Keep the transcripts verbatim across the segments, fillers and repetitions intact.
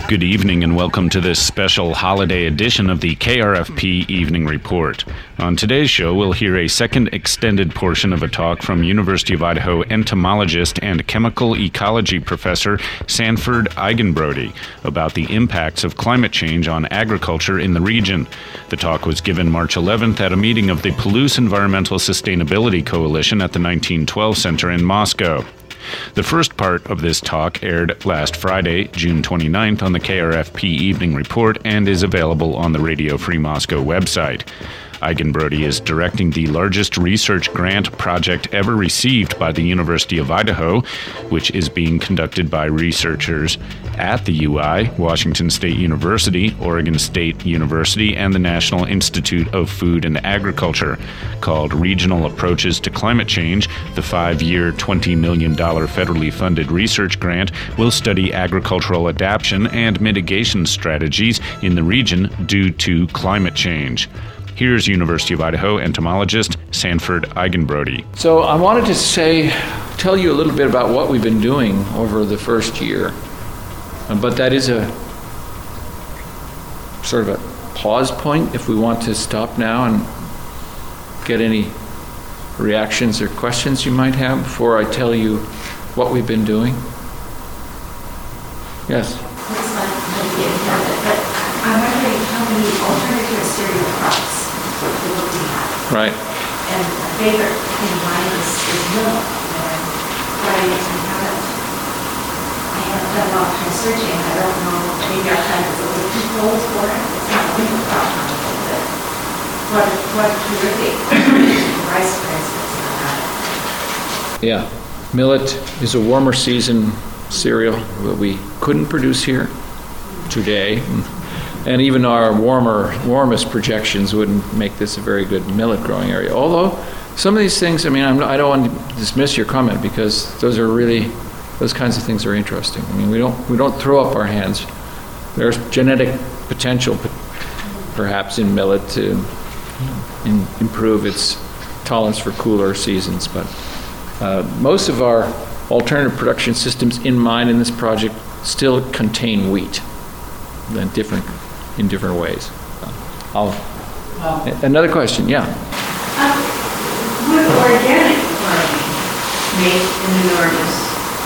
Good evening and welcome to this special holiday edition of the K R F P Evening Report. On today's show, we'll hear a second extended portion of a talk from University of Idaho entomologist and chemical ecology professor Sanford Eigenbrody about the impacts of climate change on agriculture in the region. The talk was given March eleventh at a meeting of the Palouse Environmental Sustainability Coalition at the nineteen twelve Center in Moscow. The first part of this talk aired last Friday, June twenty-ninth, on the K R F P Evening Report and is available on the Radio Free Moscow website. Eigenbrody is directing the largest research grant project ever received by the University of Idaho, which is being conducted by researchers at the U I, Washington State University, Oregon State University, and the National Institute of Food and Agriculture. Called Regional Approaches to Climate Change, the five-year, twenty million dollars federally funded research grant will study agricultural adaptation and mitigation strategies in the region due to climate change. Here's University of Idaho entomologist Sanford Eigenbrody. So I wanted to say, tell you a little bit about what we've been doing over the first year. But that is a sort of a pause point if we want to stop now and get any reactions or questions you might have before I tell you what we've been doing. Yes? I'm wondering how many alternative cereal crops we're looking at. Right. And a favorite in mine is, is millet. And I haven't, I haven't done a lot of time searching. I don't know, maybe our time is a little too cold for it. It's not a winter crop, but what, what terrific rice, for instance, on that. Yeah. Millet is a warmer season cereal that we couldn't produce here today. And even our warmer, warmest projections wouldn't make this a very good millet growing area. Although some of these things, I mean, I'm, I don't want to dismiss your comment because those are really, those kinds of things are interesting. I mean, we don't we don't throw up our hands. There's genetic potential, perhaps, in millet to in, improve its tolerance for cooler seasons. But uh, most of our alternative production systems in mind in this project still contain wheat, in different in different ways. I'll, um, another question, yeah. Um, would organic farming make an enormous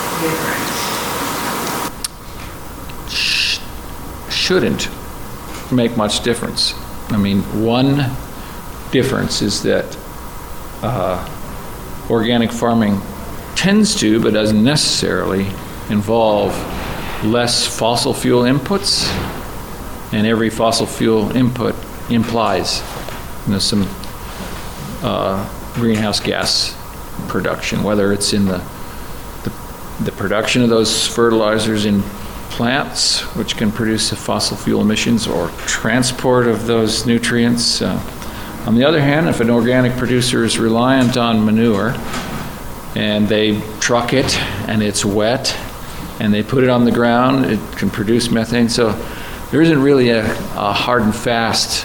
difference? Sh- shouldn't make much difference. I mean, one difference is that uh, organic farming tends to, but doesn't necessarily, involve less fossil fuel inputs, and every fossil fuel input implies, you know, some uh, greenhouse gas production, whether it's in the, the the production of those fertilizers in plants, which can produce fossil fuel emissions, or transport of those nutrients. Uh, on the other hand, if an organic producer is reliant on manure, and they truck it, and it's wet, and they put it on the ground, it can produce methane. So there isn't really a, a hard and fast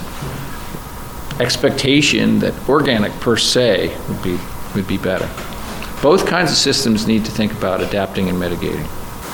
expectation that organic per se would be would be better. Both kinds of systems need to think about adapting and mitigating.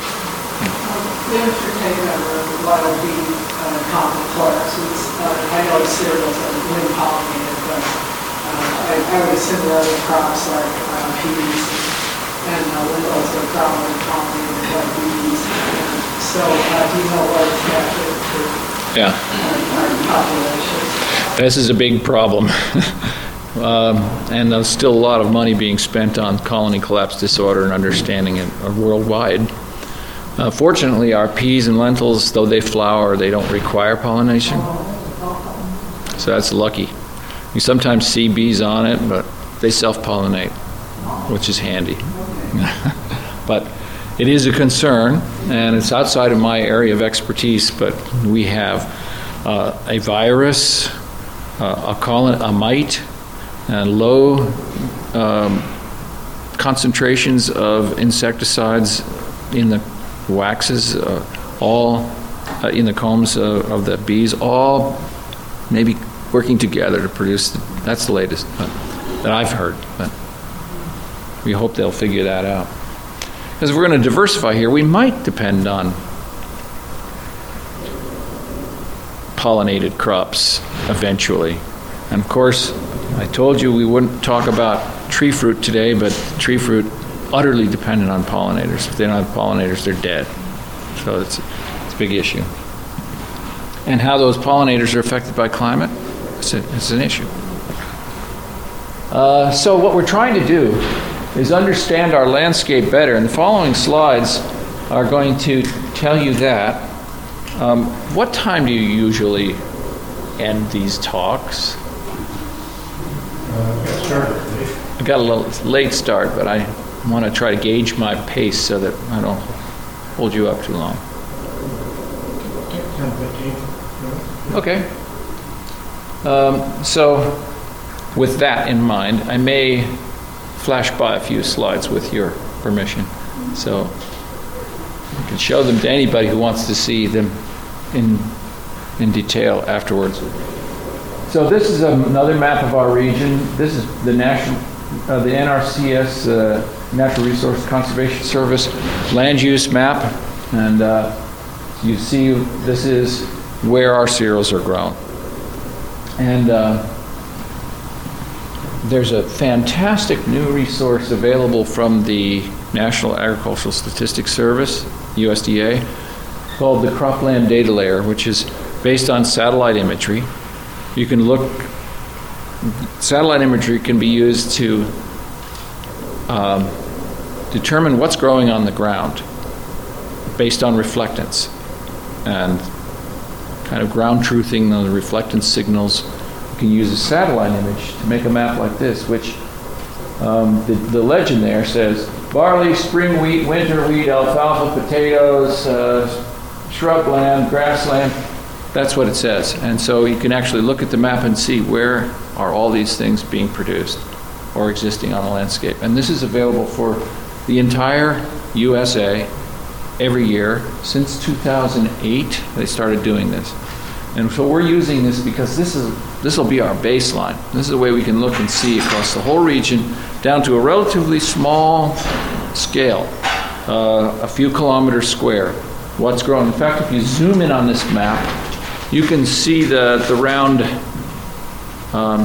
Thanks for taking over the wild bee uh, complex. Uh, I know cereals are wind pollinated, but uh, I, I would assume that other crops like uh, peas and uh, lentils are probably pollinated by bees. And so, uh, do you know what effect it could Yeah. our populations? This is a big problem. um, and there's still a lot of money being spent on colony collapse disorder and understanding it uh, worldwide. Uh, fortunately, our peas and lentils, though they flower, they don't require pollination. So that's lucky. You sometimes see bees on it, but they self-pollinate, which is handy. But it is a concern, and it's outside of my area of expertise, but we have uh, a virus, uh, a, colon, a mite, and low um, concentrations of insecticides in the waxes, uh, all uh, in the combs uh, of the bees, all maybe working together to produce, the, that's the latest but, that I've heard. But we hope they'll figure that out. Because if we're going to diversify here, we might depend on pollinated crops eventually. And of course, I told you we wouldn't talk about tree fruit today, but tree fruit utterly dependent on pollinators. If they don't have pollinators, they're dead. So it's, it's a big issue. And how those pollinators are affected by climate, it's, a, it's an issue. Uh, so what we're trying to do is understand our landscape better, and the following slides are going to tell you that. Um, what time do you usually end these talks? Uh, got started late. I got a little late start, but I want to try to gauge my pace so that I don't hold you up too long. ten fifteen. Okay. Um, so, with that in mind, I may flash by a few slides with your permission. So, I can show them to anybody who wants to see them in in detail afterwards. So this is another map of our region. This is the national, uh, the N R C S, uh, Natural Resource Conservation Service land use map, and uh, you see this is where our cereals are grown. And uh, there's a fantastic new resource available from the National Agricultural Statistics Service, U S D A, called the Cropland Data Layer, which is based on satellite imagery. You can look, satellite imagery can be used to um, determine what's growing on the ground based on reflectance and kind of ground truthing the reflectance signals. You can use a satellite image to make a map like this, which um, the, the legend there says barley, spring wheat, winter wheat, alfalfa, potatoes, uh, shrubland, grassland. That's what it says. And so you can actually look at the map and see where are all these things being produced or existing on the landscape. And this is available for the entire U S A every year. Since two thousand eight, they started doing this. And so we're using this because this is this will be our baseline. This is the way we can look and see across the whole region down to a relatively small scale, uh, a few kilometers square, what's growing. In fact, if you zoom in on this map, you can see the, the round um,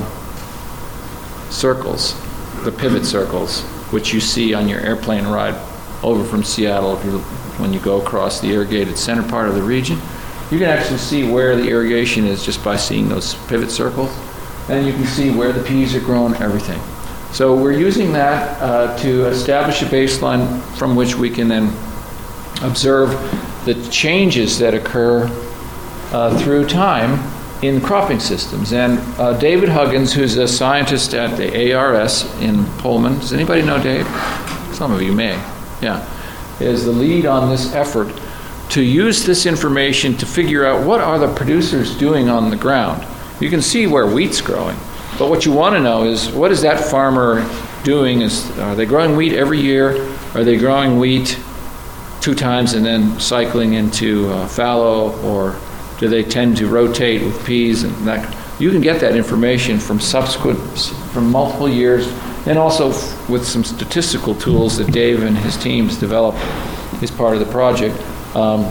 circles, the pivot circles, which you see on your airplane ride over from Seattle if you, when you go across the irrigated center part of the region. You can actually see where the irrigation is just by seeing those pivot circles. And you can see where the peas are grown, everything. So we're using that uh, to establish a baseline from which we can then observe the changes that occur uh, through time in cropping systems. And uh, David Huggins, who's a scientist at the A R S in Pullman, does anybody know Dave? Some of you may, yeah, is the lead on this effort to use this information to figure out what are the producers doing on the ground. You can see where wheat's growing, but what you want to know is what is that farmer doing? Is are they growing wheat every year? Are they growing wheat two times and then cycling into uh, fallow, or do they tend to rotate with peas and that? You can get that information from subsequent, from multiple years, and also f- with some statistical tools that Dave and his teams developed as part of the project. Um,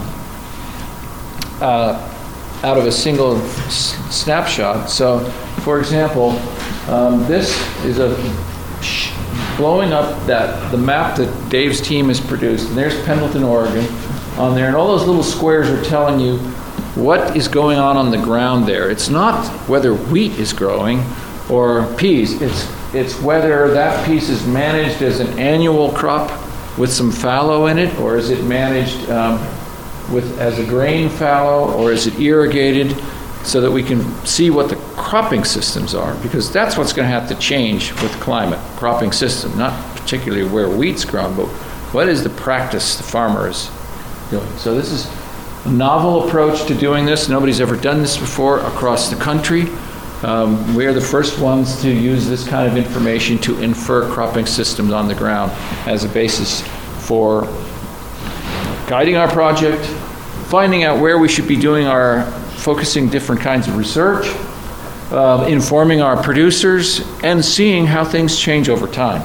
uh, out of a single s- snapshot. So, for example, um, this is a sh- blowing up that the map that Dave's team has produced. And there's Pendleton, Oregon, on there, and all those little squares are telling you what is going on on the ground there. It's not whether wheat is growing or peas. It's it's whether that piece is managed as an annual crop with some fallow in it, or is it managed um, with as a grain fallow, or is it irrigated, so that we can see what the cropping systems are, because that's what's going to have to change with climate. Cropping system, not particularly where wheat's grown, but what is the practice the farmer is doing. So this is a novel approach to doing this. Nobody's ever done this before across the country. Um, we're the first ones to use this kind of information to infer cropping systems on the ground as a basis for guiding our project, finding out where we should be doing our, focusing different kinds of research, uh, informing our producers, and seeing how things change over time.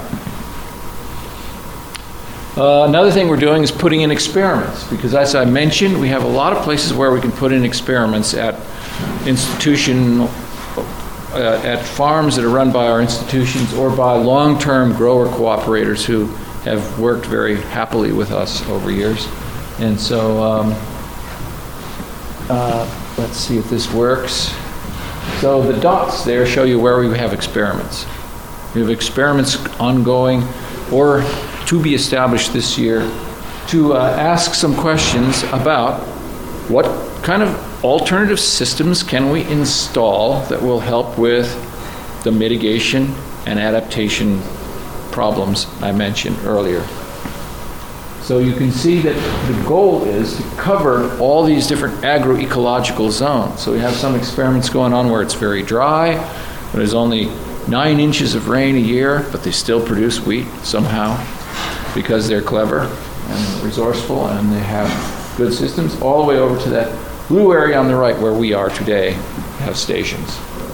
Uh, another thing we're doing is putting in experiments, because as I mentioned, we have a lot of places where we can put in experiments at institution, uh, at farms that are run by our institutions or by long-term grower cooperators who have worked very happily with us over years. And so, um, uh, let's see if this works. So the dots there show you where we have experiments. We have experiments ongoing or to be established this year to uh, ask some questions about what kind of alternative systems can we install that will help with the mitigation and adaptation problems I mentioned earlier. So you can see that the goal is to cover all these different agroecological zones. So we have some experiments going on where it's very dry, where there's only nine inches of rain a year, but they still produce wheat somehow because they're clever and resourceful and they have good systems, all the way over to that blue area on the right where we are today, have stations.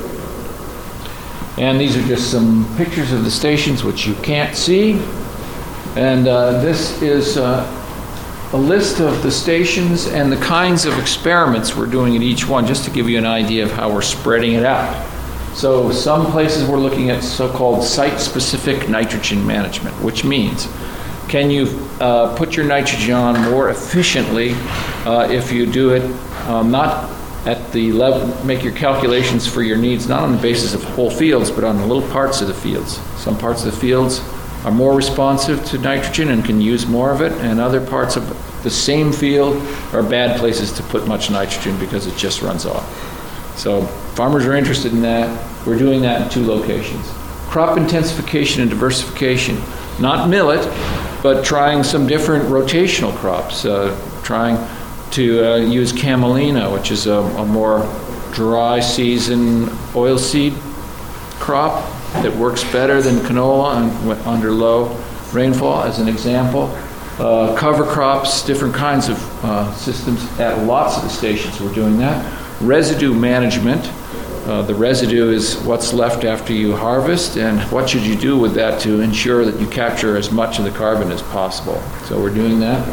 And these are just some pictures of the stations which you can't see. And uh, this is uh, a list of the stations and the kinds of experiments we're doing at each one, just to give you an idea of how we're spreading it out. So some places we're looking at so-called site-specific nitrogen management, which means can you uh, put your nitrogen on more efficiently uh, if you do it um, not at the level, make your calculations for your needs not on the basis of whole fields, but on the little parts of the fields. Some parts of the fields are more responsive to nitrogen and can use more of it, and other parts of the same field are bad places to put much nitrogen because it just runs off. So farmers are interested in that. We're doing that in two locations. Crop intensification and diversification, not millet, but trying some different rotational crops, uh, trying to uh, use camelina, which is a, a more dry season oilseed crop that works better than canola un- under low rainfall, as an example. Uh, cover crops, different kinds of uh, systems at lots of the stations. We're doing that. Residue management. Uh, the residue is what's left after you harvest, and what should you do with that to ensure that you capture as much of the carbon as possible. So we're doing that.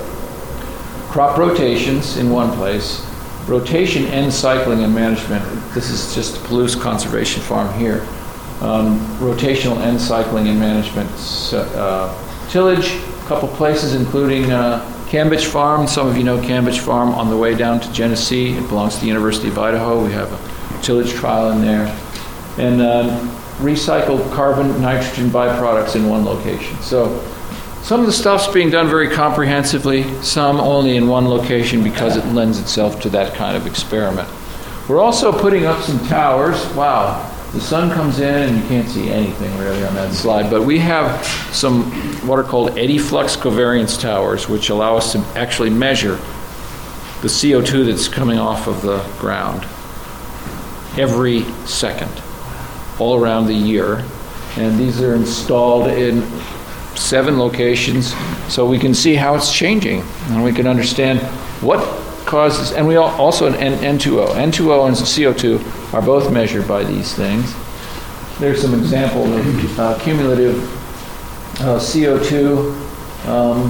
Crop rotations in one place. Rotation and cycling and management. This is just a Palouse Conservation Farm here. Um, rotational and cycling and management. Uh, tillage, a couple places including uh, Cambridge Farm. Some of you know Cambridge Farm on the way down to Genesee. It belongs to the University of Idaho. We have a tillage trial in there. And uh, recycled carbon, nitrogen byproducts in one location. So some of the stuff's being done very comprehensively, some only in one location because it lends itself to that kind of experiment. We're also putting up some towers. Wow. The sun comes in and you can't see anything really on that slide, but we have some what are called eddy flux covariance towers, which allow us to actually measure the C O two that's coming off of the ground every second, all around the year. And these are installed in seven locations, so we can see how it's changing, and we can understand what causes, and we also, and N two O. N two O and C O two are both measured by these things. There's some example of uh, cumulative uh, C O two um,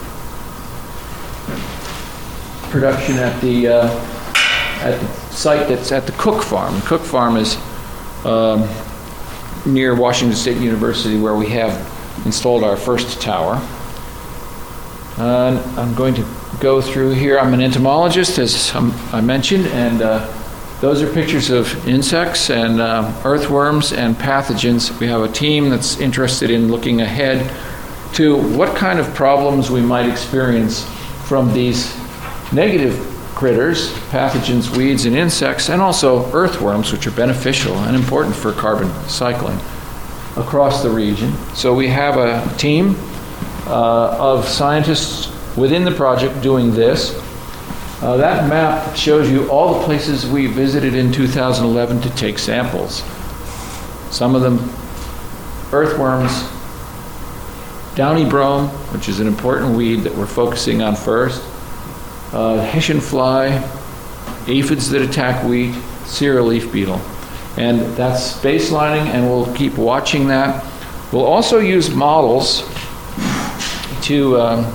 production at the uh, at the site that's at the Cook Farm. The Cook Farm is um, near Washington State University, where we have installed our first tower. Uh, I'm going to go through here. I'm an entomologist, as I mentioned, and uh, those are pictures of insects and uh, earthworms and pathogens. We have a team that's interested in looking ahead to what kind of problems we might experience from these negative critters, pathogens, weeds, and insects, and also earthworms, which are beneficial and important for carbon cycling across the region. So we have a team uh, of scientists within the project doing this. Uh, that map shows you all the places we visited in two thousand eleven to take samples. Some of them earthworms, downy brome, which is an important weed that we're focusing on first, uh, Hessian fly, aphids that attack wheat, cereal leaf beetle. And that's baselining, and we'll keep watching that. We'll also use models to um,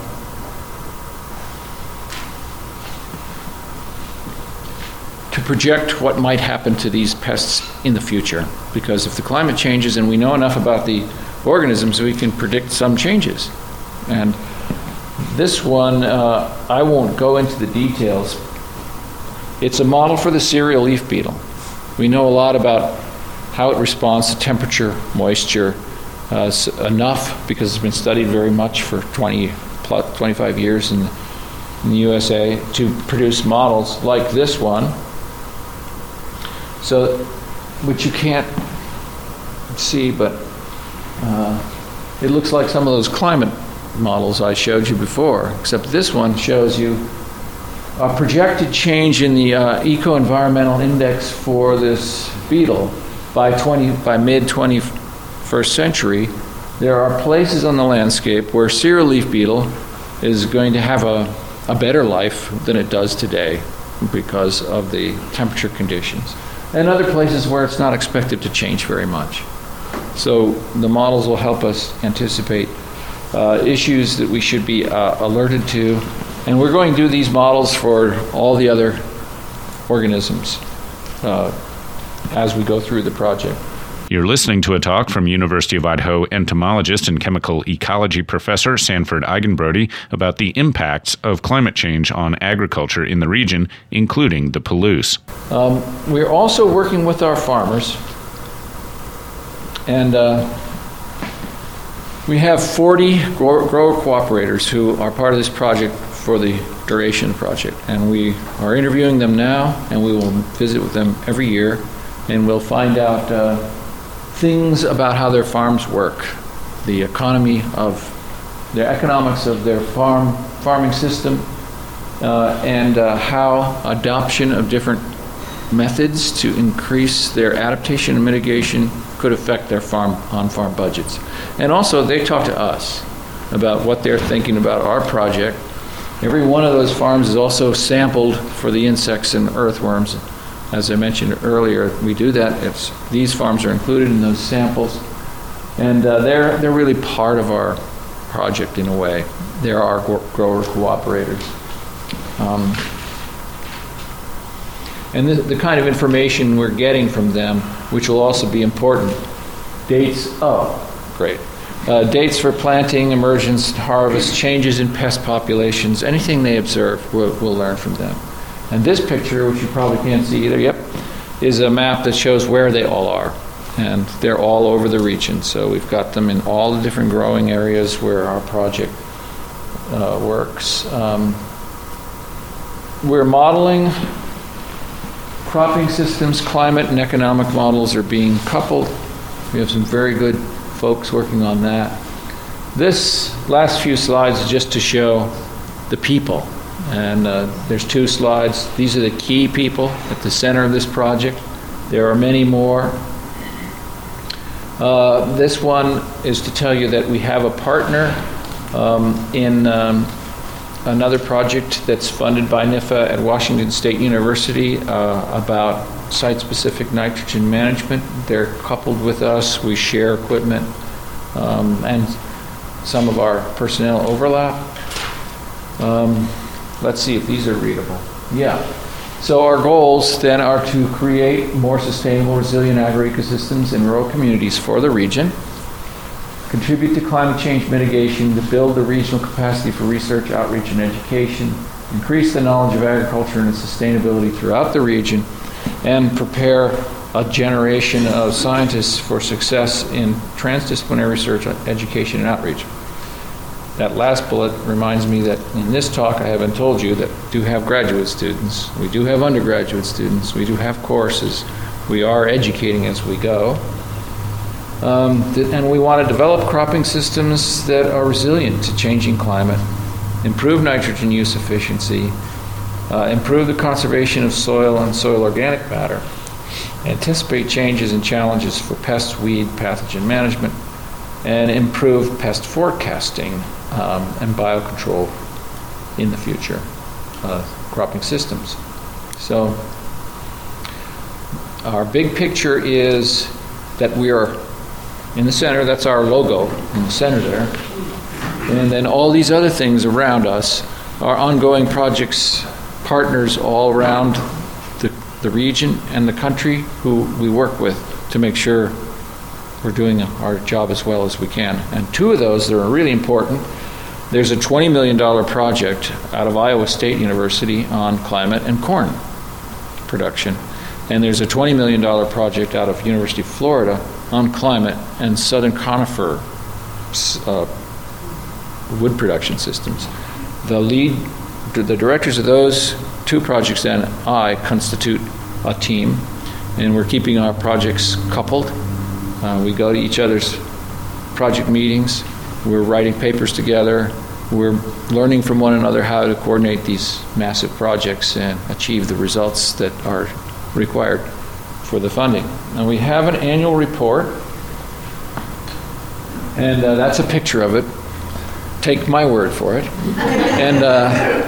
to project what might happen to these pests in the future. Because if the climate changes and we know enough about the organisms, we can predict some changes. And this one, uh, I won't go into the details. It's a model for the cereal leaf beetle. We know a lot about how it responds to temperature, moisture, uh, enough, because it's been studied very much for twenty plus, twenty-five years in, in the U S A, to produce models like this one. So, which you can't see, but uh, it looks like some of those climate models I showed you before, except this one shows you a projected change in the uh, eco-environmental index for this beetle by twenty by mid twenty-first century. There are places on the landscape where cereal leaf beetle is going to have a, a better life than it does today because of the temperature conditions, and other places where it's not expected to change very much. So the models will help us anticipate uh, issues that we should be uh, alerted to. And we're going to do these models for all the other organisms uh, as we go through the project. You're listening to a talk from University of Idaho entomologist and chemical ecology professor Sanford Eigenbrody about the impacts of climate change on agriculture in the region, including the Palouse. Um, we're also working with our farmers, and uh, we have forty grower, grower cooperators who are part of this project for the duration of the project. And we are interviewing them now, and we will visit with them every year, and we'll find out uh, things about how their farms work, the economy of, the economics of their farm farming system, uh, and uh, how adoption of different methods to increase their adaptation and mitigation could affect their farm on-farm budgets. And also, they talk to us about what they're thinking about our project. Every one of those farms is also sampled for the insects and earthworms. As I mentioned earlier, we do that. It's, these farms are included in those samples, and uh, they're they're really part of our project in a way. They're our grower cooperators. Um, and the, the kind of information we're getting from them, which will also be important, dates, oh, great. Uh, dates for planting, emergence, harvest, changes in pest populations, anything they observe, we'll, we'll learn from them. And this picture, which you probably can't see either, yep, is a map that shows where they all are. And they're all over the region. So we've got them in all the different growing areas where our project uh, works. Um, we're modeling cropping systems, climate and economic models are being coupled. We have some very good folks working on that. This last few slides is just to show the people. And uh, there's two slides. These are the key people at the center of this project. There are many more. Uh, this one is to tell you that we have a partner um, in um, another project that's funded by N I F A at Washington State University uh, about site-specific nitrogen management. They're coupled with us. We share equipment um, and some of our personnel overlap. Um, let's see if these are readable. Yeah. So our goals then are to create more sustainable, resilient agroecosystems in rural communities for the region, contribute to climate change mitigation, to build the regional capacity for research, outreach, and education, increase the knowledge of agriculture and its sustainability throughout the region, and prepare a generation of scientists for success in transdisciplinary research, education, and outreach. That last bullet reminds me that in this talk I haven't told you that we do have graduate students, we do have undergraduate students, we do have courses, we are educating as we go. Um, th- and we want to develop cropping systems that are resilient to changing climate, improve nitrogen use efficiency, uh, improve the conservation of soil and soil organic matter, anticipate changes and challenges for pest, weed, pathogen management, and improve pest forecasting um, and biocontrol in the future uh, cropping systems. So our big picture is that we are in the center. That's our logo in the center there. And then all these other things around us are ongoing projects, partners all around the the region and the country who we work with to make sure we're doing our job as well as we can. And two of those that are really important, there's a twenty million dollars project out of Iowa State University on climate and corn production. And there's a twenty million dollars project out of University of Florida on climate and southern conifer uh, wood production systems. The lead, the directors of those two projects and I constitute a team, and we're keeping our projects coupled. Uh, we go to each other's project meetings. We're writing papers together. We're learning from one another how to coordinate these massive projects and achieve the results that are required for the funding. Now we have an annual report, and uh, that's a picture of it. Take my word for it. And uh,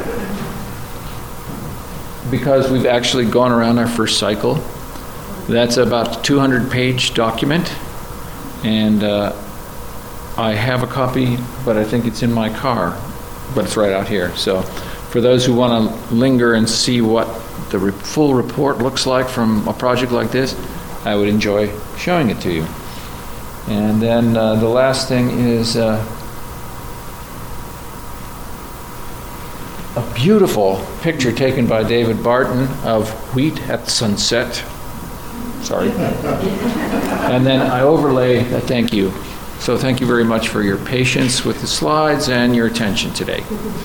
because we've actually gone around our first cycle, that's about a two hundred page document, and uh, I have a copy, but I think it's in my car, but it's right out here. So for those who want to linger and see what the re- full report looks like from a project like this, I would enjoy showing it to you. And then uh, the last thing is uh, a beautiful picture taken by David Barton of wheat at sunset. Sorry. And then I overlay a thank you. So thank you very much for your patience with the slides and your attention today.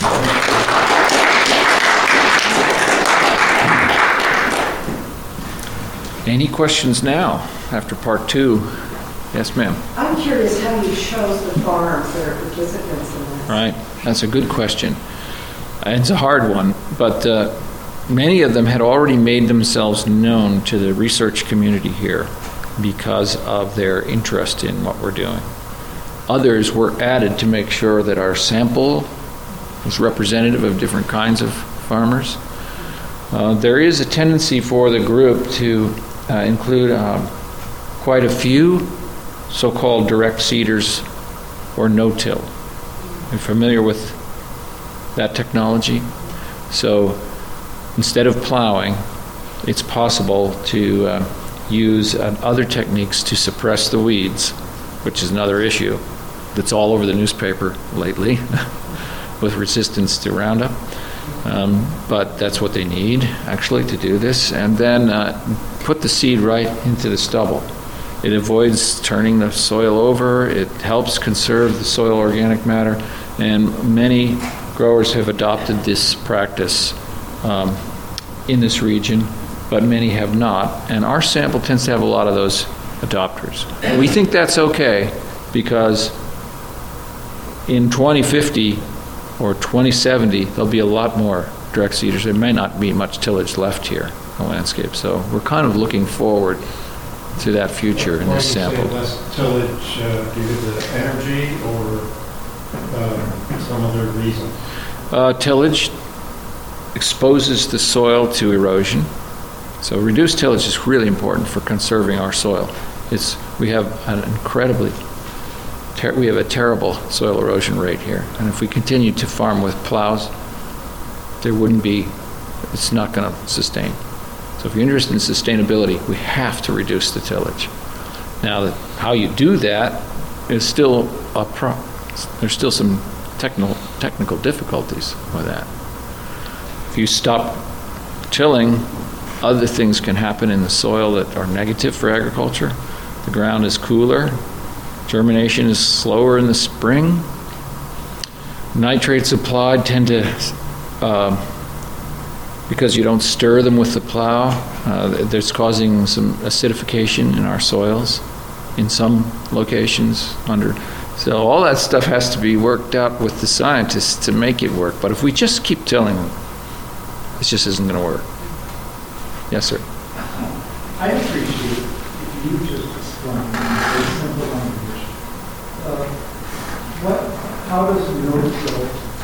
Any questions now after part two? Yes, ma'am. I'm curious how you chose the farms that are participants in this. Right. That's a good question. It's a hard one, but uh, many of them had already made themselves known to the research community here because of their interest in what we're doing. Others were added to make sure that our sample was representative of different kinds of farmers. Uh, there is a tendency for the group to uh, include uh, quite a few so-called direct seeders or no-till. You're familiar with that technology? So instead of plowing, it's possible to uh, use uh, other techniques to suppress the weeds, which is another issue that's all over the newspaper lately with resistance to Roundup. Um, but that's what they need, actually, to do this. And then uh, put the seed right into the stubble. It avoids turning the soil over. It helps conserve the soil organic matter. And many growers have adopted this practice um, in this region, but many have not. And our sample tends to have a lot of those adopters. We think that's okay because in twenty fifty or twenty seventy, there'll be a lot more direct seeders. There may not be much tillage left here in the landscape. So we're kind of looking forward to that future in this sample. Why do you say less tillage uh, due to the energy or uh, some other reason? Uh, tillage exposes the soil to erosion. So reduced tillage is really important for conserving our soil. It's we have an incredibly ter- we have a terrible soil erosion rate here, and if we continue to farm with plows, there wouldn't be. It's not going to sustain. So if you're interested in sustainability, we have to reduce the tillage. Now, the, how you do that is still a pro. There's still some technical technical difficulties with that. If you stop tilling, other things can happen in the soil that are negative for agriculture. The ground is cooler. Germination is slower in the spring. Nitrates applied tend to, uh, because you don't stir them with the plow, uh, there's causing some acidification in our soils in some locations. Under, so all that stuff has to be worked out with the scientists to make it work. But if we just keep tilling, it just isn't going to work. Yes, sir. I'd appreciate if you just explain in very simple language, uh, what, how does no-till,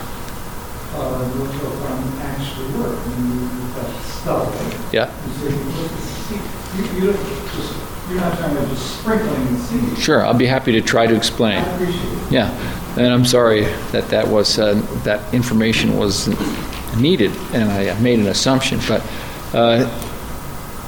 uh, no-till farming actually work? I mean, you've got stuff. Yeah. You say you put the seed, you, you don't just, you're not talking about just sprinkling the seed. Sure, I'll be happy to try to explain. I appreciate it. Yeah, and I'm sorry that that was uh, that information was needed, and I made an assumption, but. Uh,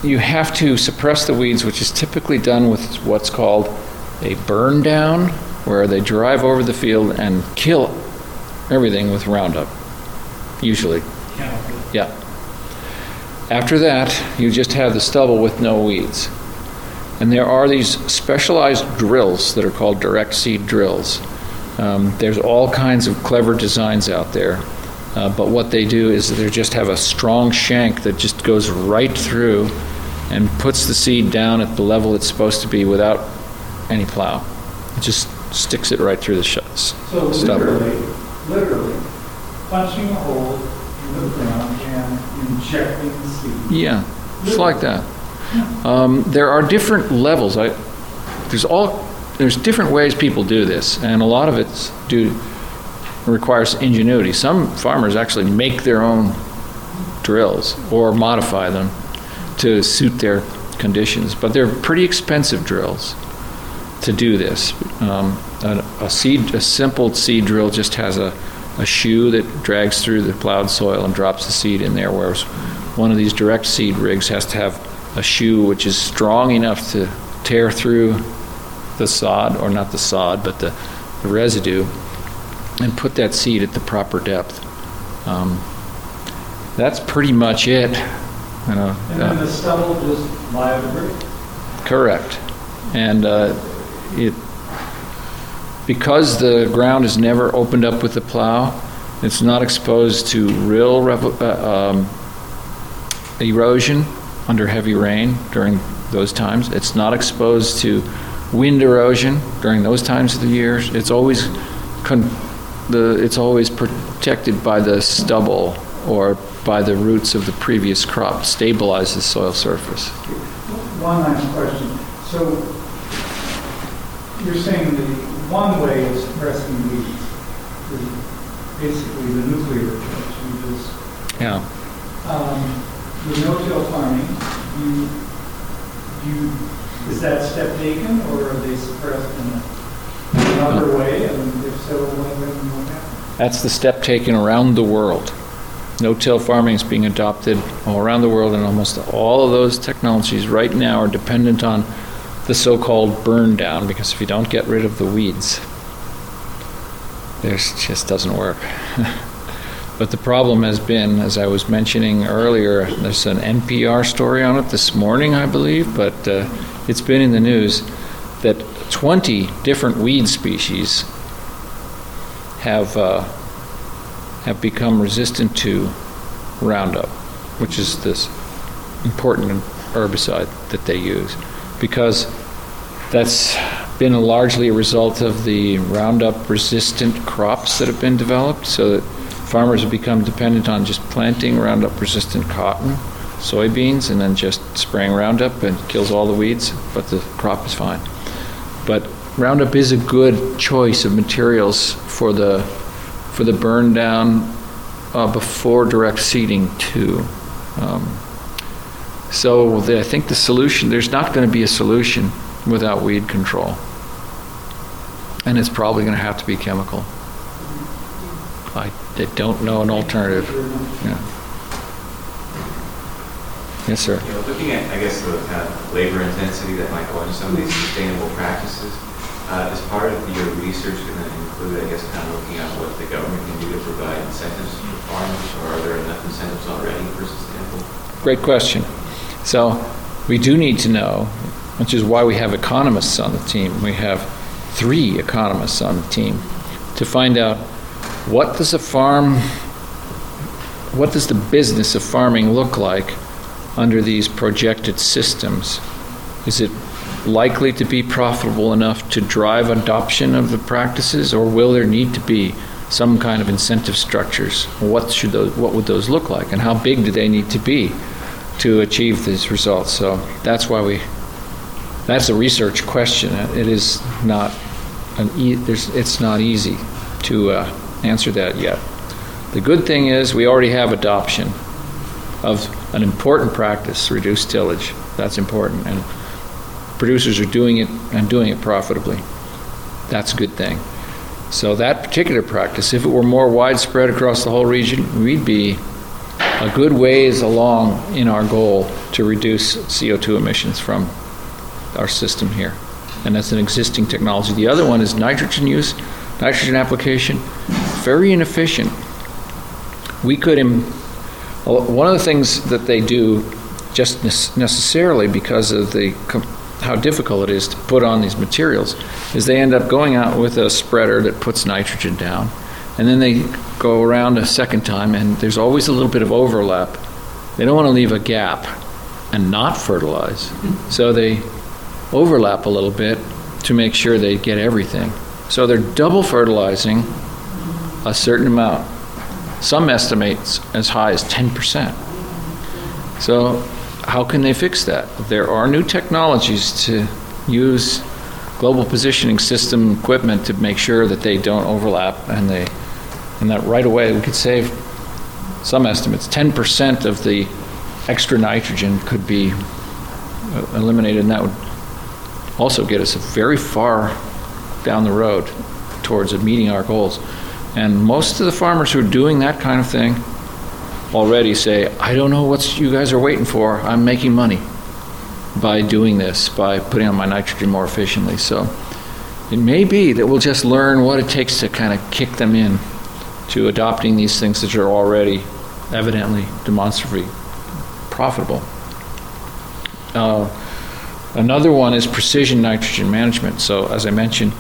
you have to suppress the weeds, which is typically done with what's called a burn down, where they drive over the field and kill everything with Roundup, usually. Yeah. After that, you just have the stubble with no weeds. And there are these specialized drills that are called direct seed drills. Um, there's all kinds of clever designs out there. Uh, but what they do is they just have a strong shank that just goes right through and puts the seed down at the level it's supposed to be without any plow. It just sticks it right through the sh- So stubble. literally, literally, punching a hole in the ground and injecting the seed. Yeah, it's like that. Um, there are different levels. I, there's all there's different ways people do this, and a lot of it's due requires ingenuity. Some farmers actually make their own drills or modify them to suit their conditions, but they're pretty expensive drills to do this. Um, a, a seed, a simple seed drill just has a, a shoe that drags through the plowed soil and drops the seed in there, whereas one of these direct seed rigs has to have a shoe which is strong enough to tear through the sod, or not the sod, but the, the residue, and put that seed at the proper depth. Um, that's pretty much it. You know, And then uh, the stubble just lie over. correct. And uh, it, because the ground is never opened up with the plow, it's not exposed to real revo- uh, um, erosion under heavy rain during those times. It's not exposed to wind erosion during those times of the years. It's always con- the it's always protected by the stubble or by the roots of the previous crop, stabilize the soil surface. One last question. So you're saying the one way of suppressing weeds is basically the nuclear approach. You just, Yeah. um, with no-till farming, you, you, is that step taken, or are they suppressed in a, another way? And if so, what, what happens? That's the step taken around the world. No-till farming is being adopted all around the world, and almost all of those technologies right now are dependent on the so-called burn down, because if you don't get rid of the weeds, it just doesn't work. But the problem has been, as I was mentioning earlier, there's an N P R story on it this morning, I believe, but uh, it's been in the news that twenty different weed species have uh, have become resistant to Roundup, which is this important herbicide that they use, because that's been a largely a result of the Roundup-resistant crops that have been developed, so that farmers have become dependent on just planting Roundup-resistant cotton, soybeans, and then just spraying Roundup, and it kills all the weeds, but the crop is fine. But Roundup is a good choice of materials for the for the burn down uh, before direct seeding too. Um, so the, I think the solution, there's not going to be a solution without weed control. And it's probably going to have to be chemical. I, I don't know an alternative. Yeah. Yes, sir. You know, looking at, I guess, the kind of labor intensity that might go into some of these sustainable practices, uh, is part of your research going to include, I guess, kind of looking at what the government can do to provide incentives for farmers, or are there enough incentives already for sustainable? Great question. So we do need to know, which is why we have economists on the team. We have three economists on the team to find out what does a farm, what does the business of farming look like under these projected systems? Is it likely to be profitable enough to drive adoption of the practices, or will there need to be some kind of incentive structures? What should those, what would those look like, and how big do they need to be to achieve these results? So that's why we, that's a research question. It is not an e- there's, it's not easy to uh, answer that yet. The good thing is we already have adoption of an important practice, reduced tillage. That's important, and producers are doing it and doing it profitably. That's a good thing. So that particular practice, if it were more widespread across the whole region, we'd be a good ways along in our goal to reduce C O two emissions from our system here. And that's an existing technology. The other one is nitrogen use, nitrogen application, very inefficient. We could, im- one of the things that they do just necessarily because of the how difficult it is to put on these materials is they end up going out with a spreader that puts nitrogen down, and then they go around a second time, and there's always a little bit of overlap. They don't want to leave a gap and not fertilize, so they overlap a little bit to make sure they get everything. So they're double fertilizing a certain amount. Some estimates as high as ten percent. So how can they fix that? There are new technologies to use global positioning system equipment to make sure that they don't overlap, and they, and that right away we could save, some estimates, ten percent of the extra nitrogen could be eliminated, and that would also get us very far down the road towards meeting our goals. And most of the farmers who are doing that kind of thing already say, I don't know what you guys are waiting for. I'm making money by doing this, by putting on my nitrogen more efficiently. So it may be that we'll just learn what it takes to kind of kick them in to adopting these things that are already evidently demonstrably profitable. Uh, another one is precision nitrogen management. So as I mentioned,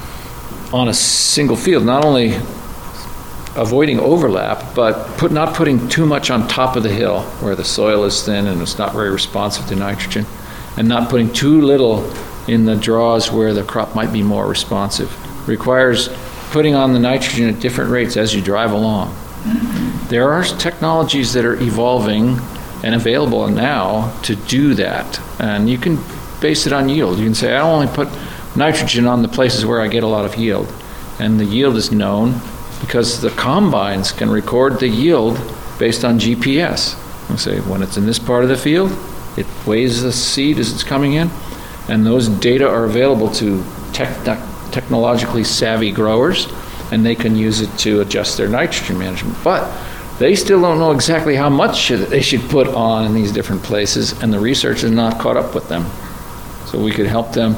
on a single field, not only avoiding overlap, but put, not putting too much on top of the hill where the soil is thin and it's not very responsive to nitrogen, and not putting too little in the draws where the crop might be more responsive. Requires putting on the nitrogen at different rates as you drive along. There are technologies that are evolving and available now to do that, and you can base it on yield. You can say, I only put nitrogen on the places where I get a lot of yield, and the yield is known because the combines can record the yield based on G P S. You say, when it's in this part of the field, it weighs the seed as it's coming in, and those data are available to tech- technologically savvy growers, and they can use it to adjust their nitrogen management. But they still don't know exactly how much they should put on in these different places, and the research has not caught up with them. So we could help them,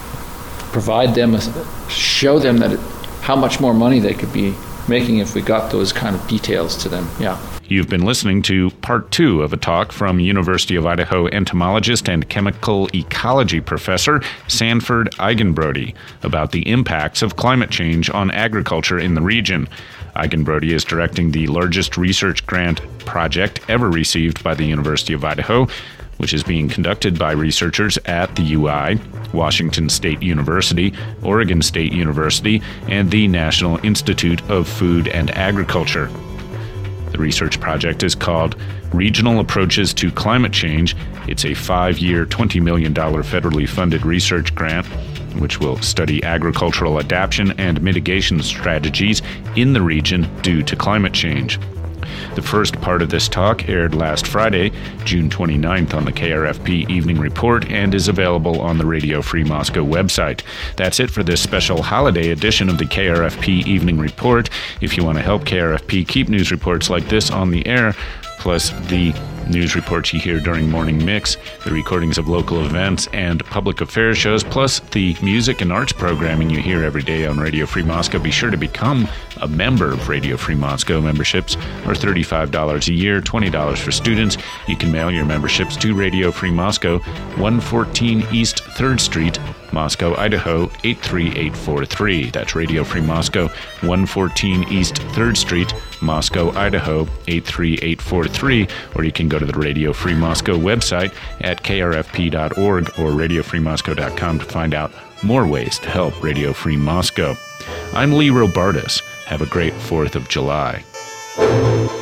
provide them, a, show them that it, how much more money they could be making if we got those kind of details to them. Yeah. You've been listening to part two of a talk from University of Idaho entomologist and chemical ecology professor Sanford Eigenbrody about the impacts of climate change on agriculture in the region. Eigenbrody is directing the largest research grant project ever received by the University of Idaho, which is being conducted by researchers at the U I, Washington State University, Oregon State University, and the National Institute of Food and Agriculture. The research project is called Regional Approaches to Climate Change. It's a five-year, twenty million dollars federally funded research grant, which will study agricultural adaptation and mitigation strategies in the region due to climate change. The first part of this talk aired last Friday, June twenty-ninth, on the K R F P Evening Report and is available on the Radio Free Moscow website. That's it for this special holiday edition of the K R F P Evening Report. If you want to help K R F P keep news reports like this on the air, plus the news reports you hear during Morning Mix, the recordings of local events and public affairs shows, plus the music and arts programming you hear every day on Radio Free Moscow, be sure to become a member of Radio Free Moscow. Memberships are thirty-five dollars a year, twenty dollars for students. You can mail your memberships to Radio Free Moscow, one fourteen East third Street, Moscow, Idaho, eight three eight four three. That's Radio Free Moscow, one fourteen East third Street, Moscow, Idaho, eight three eight four three. Or you can go to the Radio Free Moscow website at k r f p dot org or radio free moscow dot com to find out more ways to help Radio Free Moscow. I'm Lee Robartis. Have a great fourth of July.